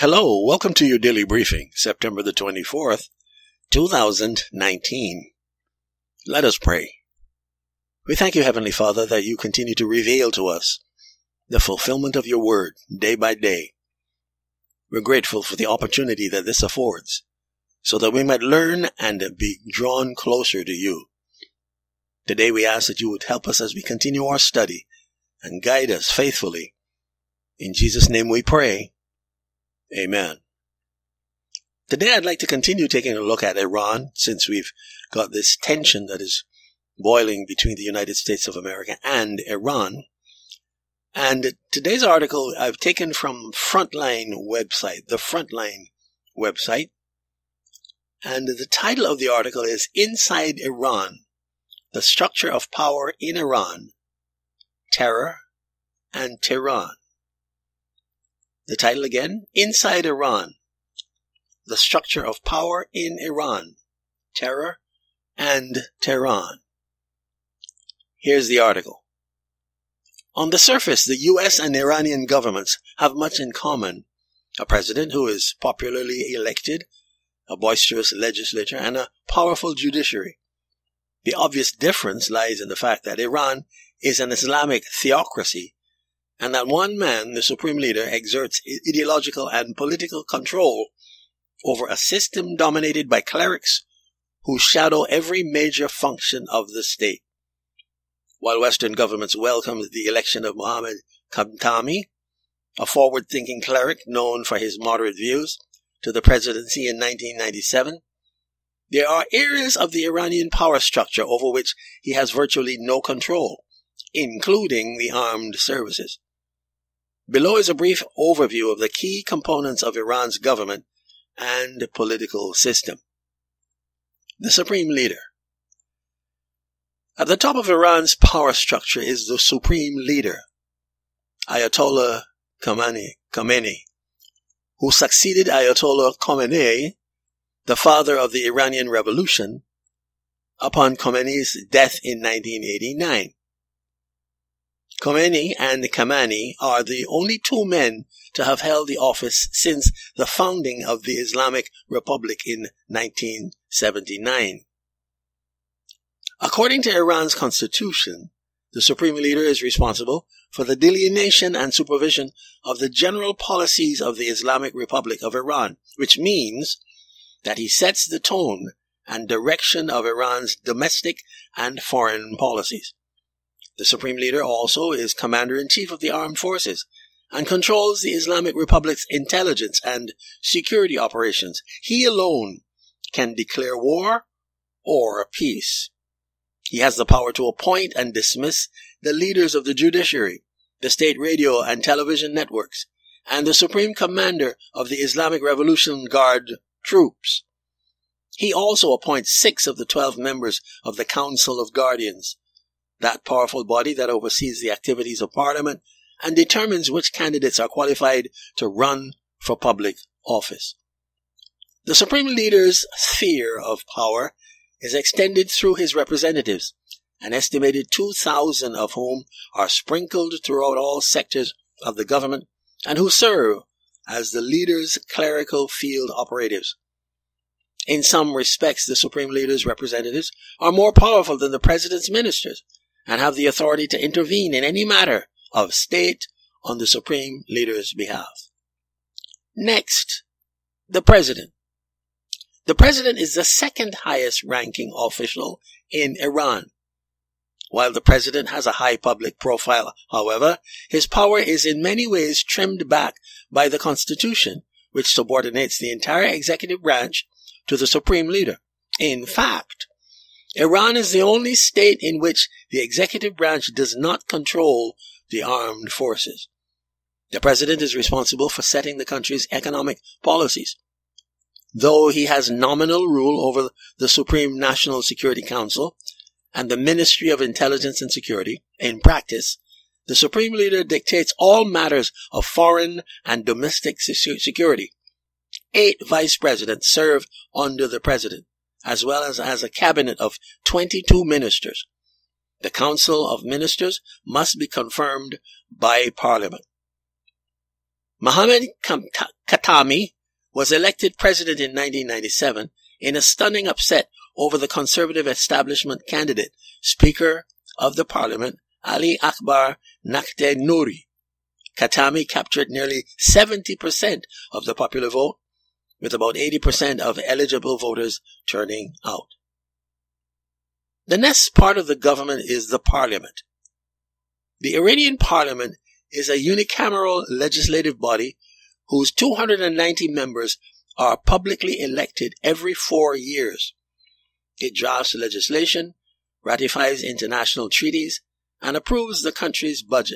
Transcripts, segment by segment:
Hello, welcome to your daily briefing, September the 24th, 2019. Let us pray. We thank you, Heavenly Father, that you continue to reveal to us the fulfillment of your word day by day. We're grateful for the opportunity that this affords, so that we might learn and be drawn closer to you. Today we ask that you would help us as we continue our study and guide us faithfully. In Jesus' name we pray. Amen. Today I'd like to continue taking a look at Iran, since we've got this tension that is boiling between the United States of America and Iran. And today's article I've taken from Frontline website, the Frontline website. And the title of the article is Inside Iran, the Structure of Power in Iran, Terror and Tehran. The title again, Inside Iran, the Structure of Power in Iran, Terror and Tehran. Here's the article. On the surface, the U.S. and Iranian governments have much in common. A president who is popularly elected, a boisterous legislature, and a powerful judiciary. The obvious difference lies in the fact that Iran is an Islamic theocracy, and that one man, the supreme leader, exerts ideological and political control over a system dominated by clerics who shadow every major function of the state. While Western governments welcomed the election of Mohammad Khatami, a forward-thinking cleric known for his moderate views, to the presidency in 1997, there are areas of the Iranian power structure over which he has virtually no control, including the armed services. Below is a brief overview of the key components of Iran's government and political system. The Supreme Leader. At the top of Iran's power structure is the Supreme Leader, Ayatollah Khamenei, who succeeded Ayatollah Khomeini, the father of the Iranian Revolution, upon Khomeini's death in 1989. Khomeini and Khamenei are the only two men to have held the office since the founding of the Islamic Republic in 1979. According to Iran's constitution, the Supreme Leader is responsible for the delineation and supervision of the general policies of the Islamic Republic of Iran, which means that he sets the tone and direction of Iran's domestic and foreign policies. The Supreme Leader also is Commander-in-Chief of the Armed Forces and controls the Islamic Republic's intelligence and security operations. He alone can declare war or peace. He has the power to appoint and dismiss the leaders of the judiciary, the state radio and television networks, and the Supreme Commander of the Islamic Revolution Guard troops. He also appoints 6 of the 12 members of the Council of Guardians, that powerful body that oversees the activities of Parliament and determines which candidates are qualified to run for public office. The Supreme Leader's sphere of power is extended through his representatives, an estimated 2,000 of whom are sprinkled throughout all sectors of the government and who serve as the leader's clerical field operatives. In some respects, the Supreme Leader's representatives are more powerful than the President's ministers and have the authority to intervene in any matter of state on the Supreme Leader's behalf. Next, the President. The President is the second highest ranking official in Iran. While the President has a high public profile, however, his power is in many ways trimmed back by the Constitution, which subordinates the entire executive branch to the Supreme Leader. In fact, Iran is the only state in which the executive branch does not control the armed forces. The President is responsible for setting the country's economic policies. Though he has nominal rule over the Supreme National Security Council and the Ministry of Intelligence and Security, in practice, the Supreme Leader dictates all matters of foreign and domestic security. 8 vice presidents serve under the President, as well as a cabinet of 22 ministers. The Council of Ministers must be confirmed by Parliament. Mohammed Khatami was elected president in 1997 in a stunning upset over the conservative establishment candidate, Speaker of the Parliament, Ali Akbar Nakhte Nouri. Khatami captured nearly 70% of the popular vote, with about 80% of eligible voters turning out. The next part of the government is the parliament. The Iranian parliament is a unicameral legislative body whose 290 members are publicly elected every 4 years. It drafts legislation, ratifies international treaties, and approves the country's budget.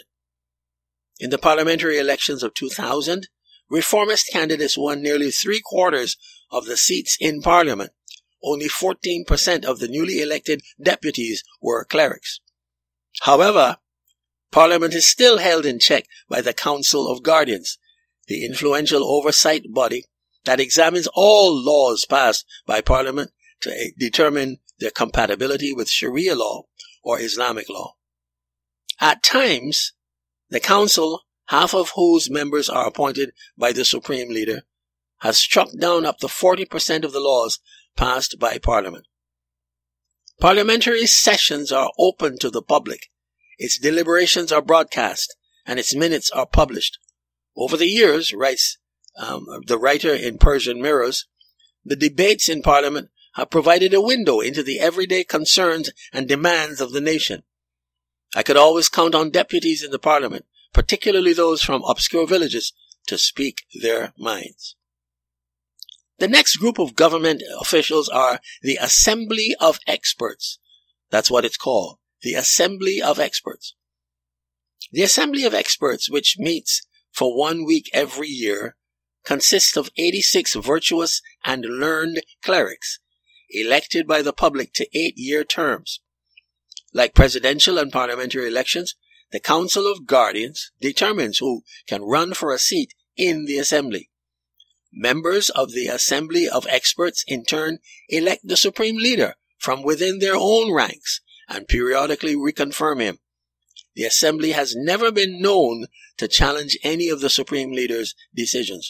In the parliamentary elections of 2000, reformist candidates won nearly 3/4 of the seats in parliament. Only 14% of the newly elected deputies were clerics. However, Parliament is still held in check by the Council of Guardians, the influential oversight body that examines all laws passed by Parliament to determine their compatibility with Sharia law or Islamic law. At times, the Council, half of whose members are appointed by the Supreme Leader, has struck down up to 40% of the laws passed by Parliament. Parliamentary sessions are open to the public. Its deliberations are broadcast, and its minutes are published. Over the years, writes the writer in Persian Mirrors, the debates in Parliament have provided a window into the everyday concerns and demands of the nation. I could always count on deputies in the Parliament, particularly those from obscure villages, to speak their minds. The next group of government officials are the Assembly of Experts. That's what it's called, the Assembly of Experts. The Assembly of Experts, which meets for 1 week every year, consists of 86 virtuous and learned clerics, elected by the public to 8-year terms. Like presidential and parliamentary elections, the Council of Guardians determines who can run for a seat in the Assembly. Members of the Assembly of Experts in turn elect the Supreme Leader from within their own ranks and periodically reconfirm him. The Assembly has never been known to challenge any of the Supreme Leader's decisions.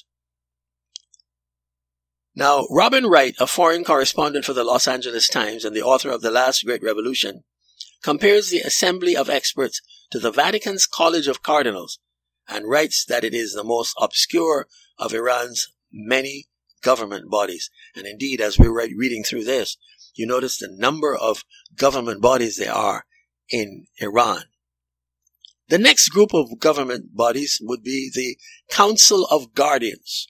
Now, Robin Wright, a foreign correspondent for the Los Angeles Times and the author of The Last Great Revolution, compares the Assembly of Experts to the Vatican's College of Cardinals and writes that it is the most obscure of Iran's many government bodies. And indeed, as we're reading through this, you notice the number of government bodies there are in Iran. The next group of government bodies would be the Council of Guardians.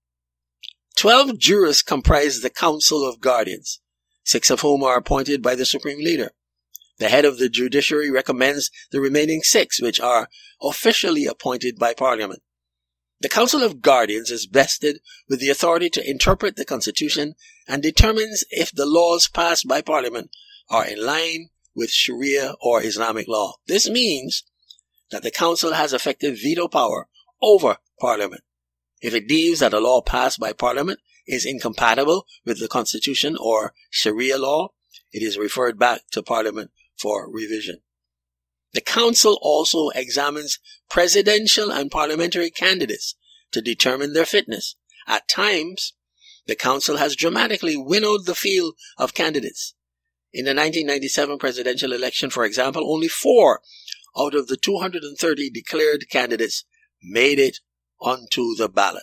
12 jurists comprise the Council of Guardians, 6 of whom are appointed by the Supreme Leader. The head of the judiciary recommends the remaining 6, which are officially appointed by Parliament. The Council of Guardians is vested with the authority to interpret the Constitution and determines if the laws passed by Parliament are in line with Sharia or Islamic law. This means that the Council has effective veto power over Parliament. If it deems that a law passed by Parliament is incompatible with the Constitution or Sharia law, it is referred back to Parliament for revision. The Council also examines presidential and parliamentary candidates to determine their fitness. At times, the Council has dramatically winnowed the field of candidates. In the 1997 presidential election, for example, only 4 out of the 230 declared candidates made it onto the ballot.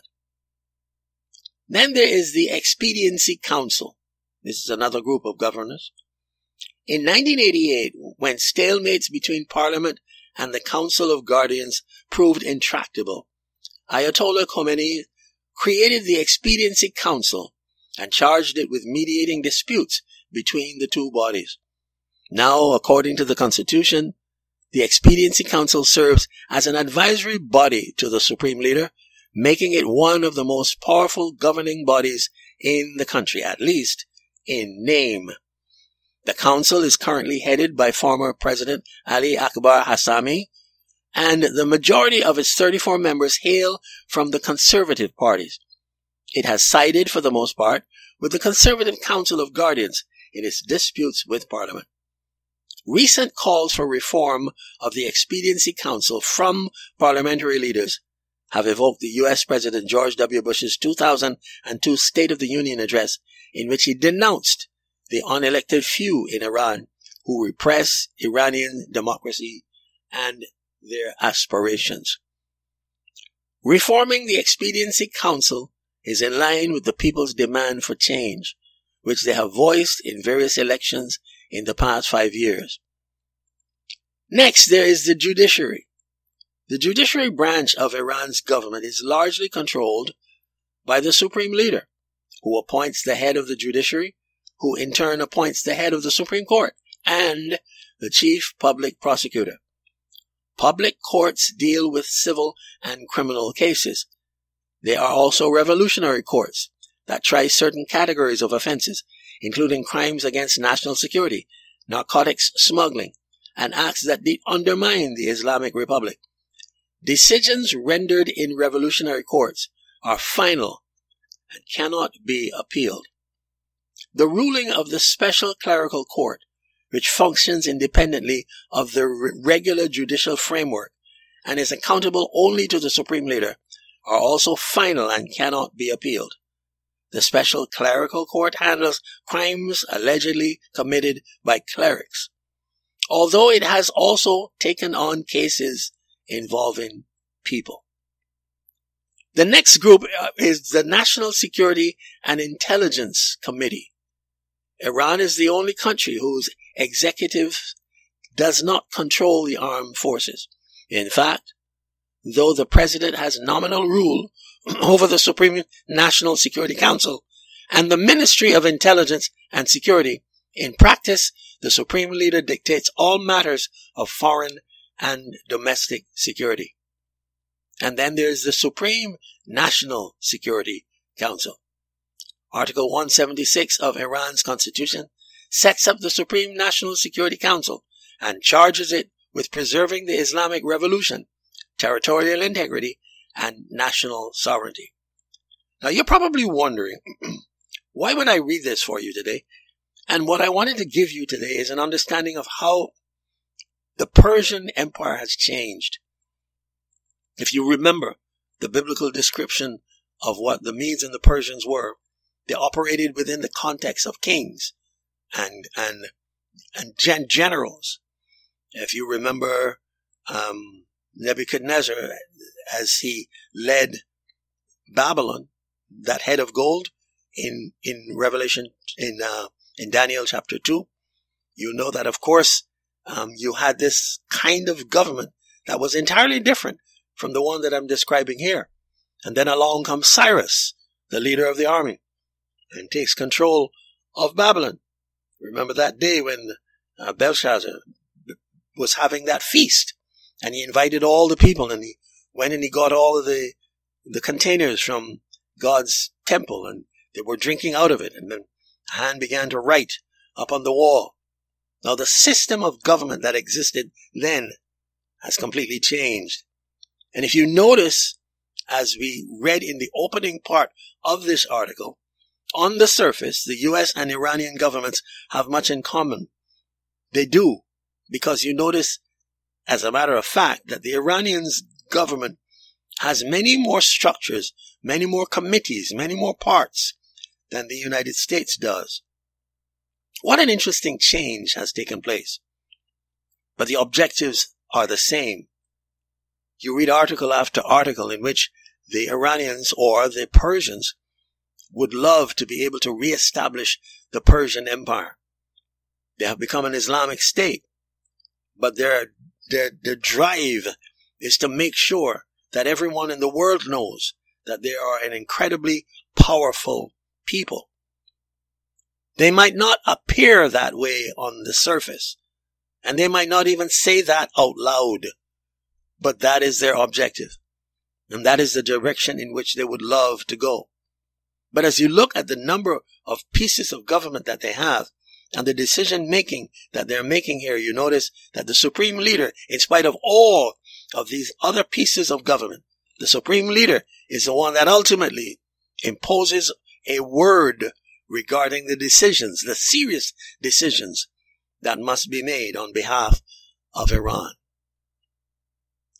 Then there is the Expediency Council. This is another group of governors. In 1988, when stalemates between Parliament and the Council of Guardians proved intractable, Ayatollah Khomeini created the Expediency Council and charged it with mediating disputes between the two bodies. Now, according to the Constitution, the Expediency Council serves as an advisory body to the Supreme Leader, making it one of the most powerful governing bodies in the country, at least in name. The council is currently headed by former President Ali Akbar Hassami, and the majority of its 34 members hail from the conservative parties. It has sided, for the most part, with the Conservative Council of Guardians in its disputes with Parliament. Recent calls for reform of the Expediency Council from parliamentary leaders have evoked the U.S. President George W. Bush's 2002 State of the Union address, in which he denounced the unelected few in Iran who repress Iranian democracy and their aspirations. Reforming the Expediency Council is in line with the people's demand for change, which they have voiced in various elections in the past 5 years. Next, there is the judiciary. The judiciary branch of Iran's government is largely controlled by the supreme leader, who appoints the head of the judiciary, who in turn appoints the head of the Supreme Court, and the chief public prosecutor. Public courts deal with civil and criminal cases. They are also revolutionary courts that try certain categories of offenses, including crimes against national security, narcotics smuggling, and acts that undermine the Islamic Republic. Decisions rendered in revolutionary courts are final and cannot be appealed. The ruling of the Special Clerical Court, which functions independently of the regular judicial framework and is accountable only to the Supreme Leader, are also final and cannot be appealed. The Special Clerical Court handles crimes allegedly committed by clerics, although it has also taken on cases involving people. The next group is the National Security and Intelligence Committee. Iran is the only country whose executive does not control the armed forces. In fact, though the president has nominal rule over the Supreme National Security Council and the Ministry of Intelligence and Security, in practice, the Supreme Leader dictates all matters of foreign and domestic security. And then there's the Supreme National Security Council. Article 176 of Iran's constitution sets up the Supreme National Security Council and charges it with preserving the Islamic Revolution, territorial integrity, and national sovereignty. Now you're probably wondering, why would I read this for you today? And what I wanted to give you today is an understanding of how the Persian Empire has changed. If you remember the biblical description of what the Medes and the Persians were, they operated within the context of kings and generals. If you remember Nebuchadnezzar, as he led Babylon, that head of gold, in Revelation, in Daniel chapter 2, you know that, of course, you had this kind of government that was entirely different from the one that I'm describing here. And then along comes Cyrus, the leader of the army, and takes control of Babylon. Remember that day when Belshazzar was having that feast, and he invited all the people, and he went and he got all of the containers from God's temple, and they were drinking out of it, and then a hand began to write up on the wall. Now the system of government that existed then has completely changed. And if you notice, as we read in the opening part of this article, on the surface, the U.S. and Iranian governments have much in common. They do, because you notice, as a matter of fact, that the Iranian government has many more structures, many more committees, many more parts than the United States does. What an interesting change has taken place. But the objectives are the same. You read article after article in which the Iranians or the Persians would love to be able to reestablish the Persian Empire. They have become an Islamic state, but their drive is to make sure that everyone in the world knows that they are an incredibly powerful people. They might not appear that way on the surface, and they might not even say that out loud, but that is their objective, and that is the direction in which they would love to go. But as you look at the number of pieces of government that they have and the decision making that they're making here, you notice that the supreme leader, in spite of all of these other pieces of government, the supreme leader is the one that ultimately imposes a word regarding the decisions, the serious decisions that must be made on behalf of Iran.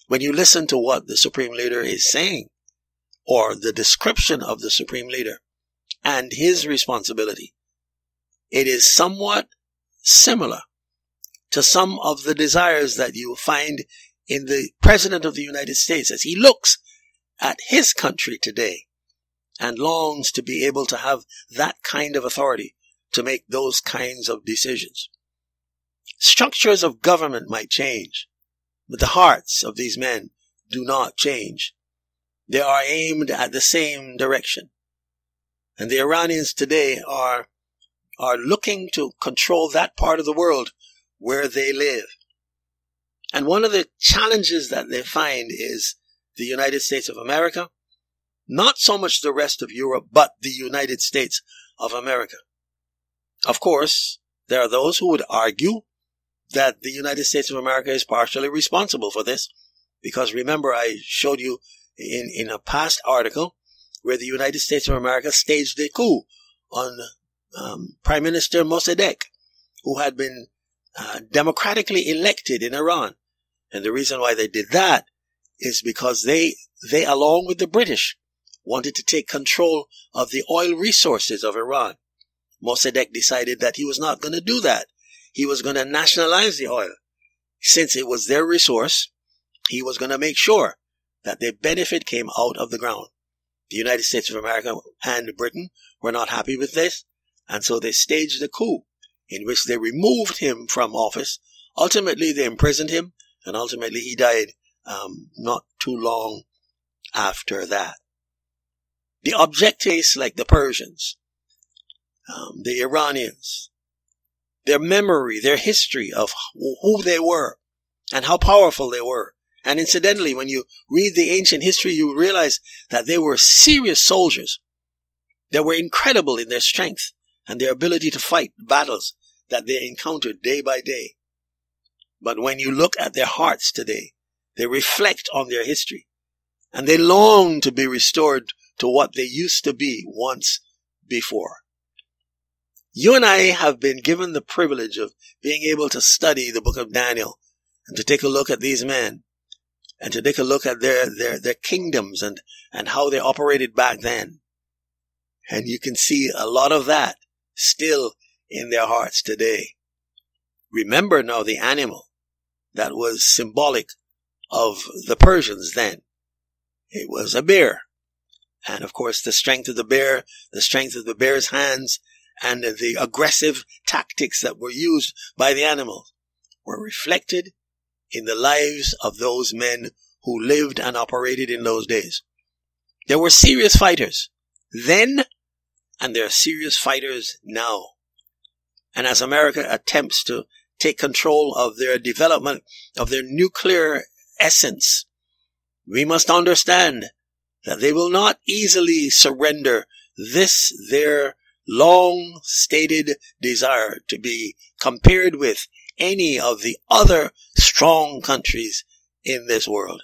when you listen to what the Supreme Leader is saying, or the description of the Supreme Leader and his responsibility, it is somewhat similar to some of the desires that you find in the President of the United States as he looks at his country today and longs to be able to have that kind of authority to make those kinds of decisions. Structures of government might change, but the hearts of these men do not change. They are aimed at the same direction. And the Iranians today are looking to control that part of the world where they live. And one of the challenges that they find is the United States of America, not so much the rest of Europe, but the United States of America. Of course, there are those who would argue that the United States of America is partially responsible for this, because remember I showed you in a past article where the United States of America staged a coup on Prime Minister Mossadegh, who had been democratically elected in Iran. And the reason why they did that is because they along with the British wanted to take control of the oil resources of Iran. Mossadegh decided that he was not going to do that. He was going to nationalize the oil. Since it was their resource, he was going to make sure that the benefit came out of the ground. The United States of America and Britain were not happy with this, and so they staged a coup in which they removed him from office. Ultimately, they imprisoned him, and ultimately he died not too long after that. The objectives like the Persians, the Iranians, their memory, their history of who they were and how powerful they were. And incidentally, when you read the ancient history, you realize that they were serious soldiers. They were incredible in their strength and their ability to fight battles that they encountered day by day. But when you look at their hearts today, they reflect on their history and they long to be restored to what they used to be once before. You and I have been given the privilege of being able to study the book of Daniel and to take a look at these men and to take a look at their kingdoms and how they operated back then. And you can see a lot of that still in their hearts today. Remember now the animal that was symbolic of the Persians then. It was a bear. And of course the strength of the bear, the strength of the bear's hands, and the aggressive tactics that were used by the animal were reflected in the lives of those men who lived and operated in those days. There were serious fighters then, and there are serious fighters now. And as America attempts to take control of their development, of their nuclear essence, we must understand that they will not easily surrender this, their long-stated desire to be compared with any of the other strong countries in this world.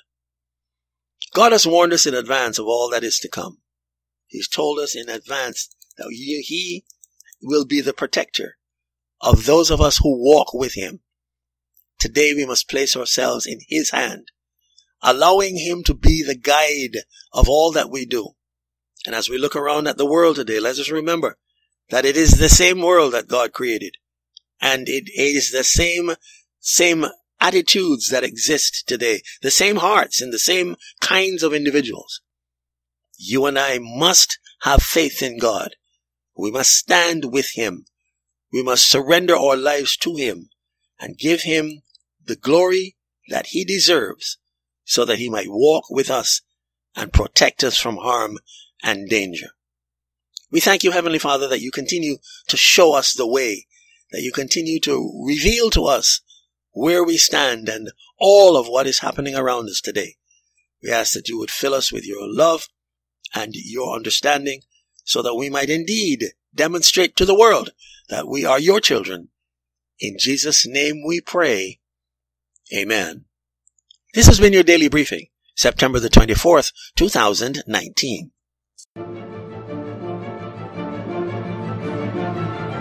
God has warned us in advance of all that is to come. He's told us in advance that He will be the protector of those of us who walk with Him. Today we must place ourselves in His hand, allowing Him to be the guide of all that we do. And as we look around at the world today, let us remember that it is the same world that God created. And it is the same attitudes that exist today, the same hearts and the same kinds of individuals. You and I must have faith in God. We must stand with Him. We must surrender our lives to Him and give Him the glory that He deserves so that He might walk with us and protect us from harm and danger. We thank you, Heavenly Father, that you continue to show us the way, that you continue to reveal to us where we stand and all of what is happening around us today. We ask that you would fill us with your love and your understanding so that we might indeed demonstrate to the world that we are your children. In Jesus' name we pray. Amen. This has been your daily briefing, September the 24th, 2019.